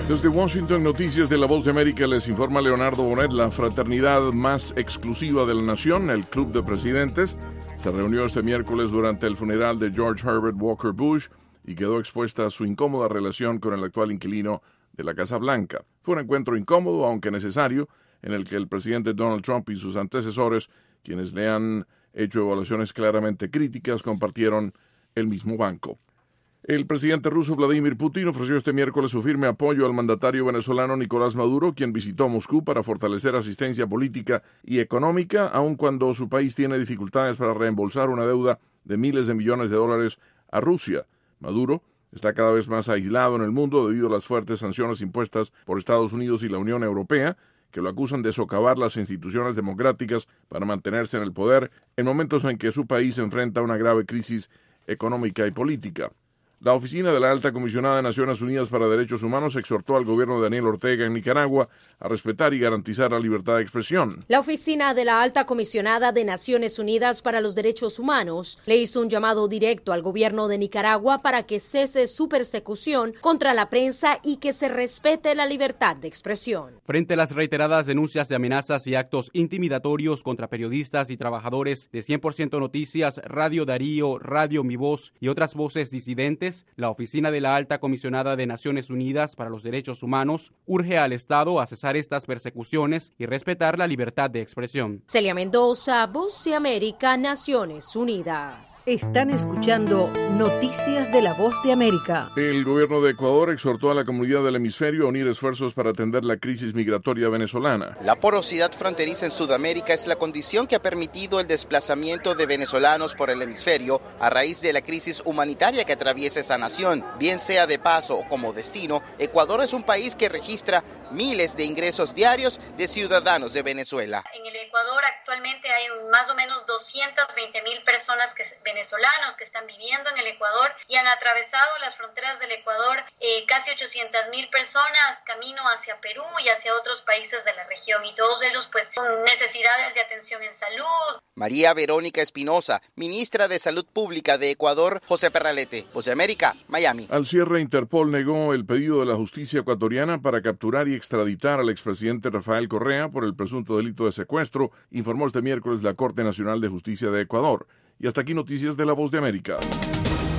Desde Washington, Noticias de la Voz de América, les informa Leonardo Bonet. La fraternidad más exclusiva de la nación, el Club de Presidentes, se reunió este miércoles durante el funeral de George Herbert Walker Bush y quedó expuesta a su incómoda relación con el actual inquilino de la Casa Blanca. Fue un encuentro incómodo, aunque necesario, en el que el presidente Donald Trump y sus antecesores, quienes le han hecho evaluaciones claramente críticas, compartieron el mismo banco. El presidente ruso Vladimir Putin ofreció este miércoles su firme apoyo al mandatario venezolano Nicolás Maduro, quien visitó Moscú para fortalecer asistencia política y económica, aun cuando su país tiene dificultades para reembolsar una deuda de miles de millones de dólares a Rusia. Maduro está cada vez más aislado en el mundo debido a las fuertes sanciones impuestas por Estados Unidos y la Unión Europea, que lo acusan de socavar las instituciones democráticas para mantenerse en el poder en momentos en que su país enfrenta una grave crisis económica y política. La Oficina de la Alta Comisionada de Naciones Unidas para Derechos Humanos exhortó al gobierno de Daniel Ortega en Nicaragua a respetar y garantizar la libertad de expresión. La Oficina de la Alta Comisionada de Naciones Unidas para los Derechos Humanos le hizo un llamado directo al gobierno de Nicaragua para que cese su persecución contra la prensa y que se respete la libertad de expresión. Frente a las reiteradas denuncias de amenazas y actos intimidatorios contra periodistas y trabajadores de 100% Noticias, Radio Darío, Radio Mi Voz y otras voces disidentes, la Oficina de la Alta Comisionada de Naciones Unidas para los Derechos Humanos urge al Estado a cesar estas persecuciones y respetar la libertad de expresión. Celia Mendoza, Voz de América, Naciones Unidas. Están escuchando Noticias de la Voz de América. El gobierno de Ecuador exhortó a la comunidad del hemisferio a unir esfuerzos para atender la crisis migratoria venezolana. La porosidad fronteriza en Sudamérica es la condición que ha permitido el desplazamiento de venezolanos por el hemisferio a raíz de la crisis humanitaria que atraviesa esa nación. Bien sea de paso o como destino, Ecuador es un país que registra miles de ingresos diarios de ciudadanos de Venezuela. En el Ecuador actualmente hay más o menos 220,000 personas venezolanos que están viviendo en el Ecuador y han atravesado las fronteras del Ecuador casi 800,000 personas camino hacia Perú y hacia otros países de la región, y todos ellos pues con necesidades de atención en salud. María Verónica Espinosa, ministra de Salud Pública de Ecuador, José Perralete, Voz de América, Miami. Al cierre, Interpol negó el pedido de la justicia ecuatoriana para capturar y extraditar al expresidente Rafael Correa por el presunto delito de secuestro, informó este miércoles la Corte Nacional de Justicia de Ecuador. Y hasta aquí Noticias de la Voz de América.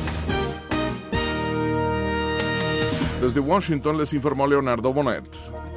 Desde Washington les informó Leonardo Bonet.